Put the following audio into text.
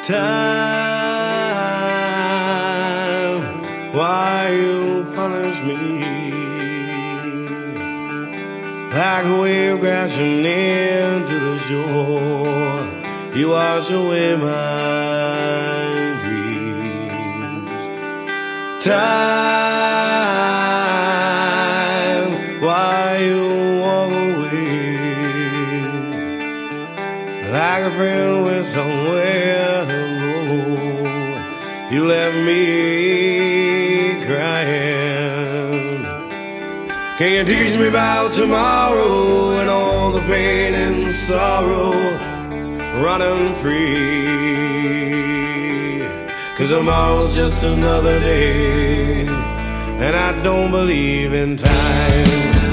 Time, why you punish me like a wave crashing into the shore? You wash away my dreams. Time, why you walk away like a friend with somewhere to go? You left me crying. Can you teach me about tomorrow and all the pain and sorrow running free? 'Cause tomorrow's just another day, and I don't believe in time.